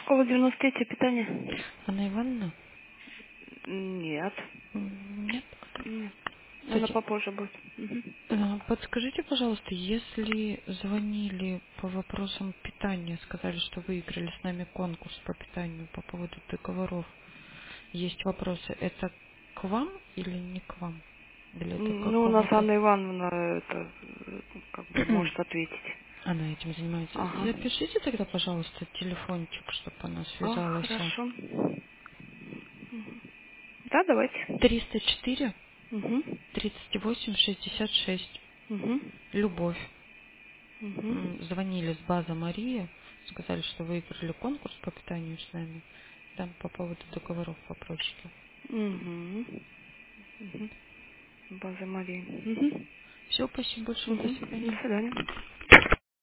Школа 93 питание? Анна Ивановна? Нет. Нет. Нет. Она Кстати, попозже будет. Мгм. подскажите, пожалуйста, если звонили по вопросам питания, сказали, что выиграли с нами конкурс по питанию по поводу договоров, есть вопросы, это к вам или не к вам? Или это к Ну, у нас какому-то... Анна Ивановна это как бы может ответить. Она этим занимается. Ага. Запишите тогда, пожалуйста, телефончик, чтобы она связалась. Хорошо. Да, давайте. 304 Угу. 38 66. Угу. Любовь. Угу. Звонили с базы Мария, сказали, что выиграли конкурс по питанию с нами. Там по поводу договоров вопросики. Угу. Угу. База Марии. Угу. Все, спасибо большое, до Угу. До свидания. свидания.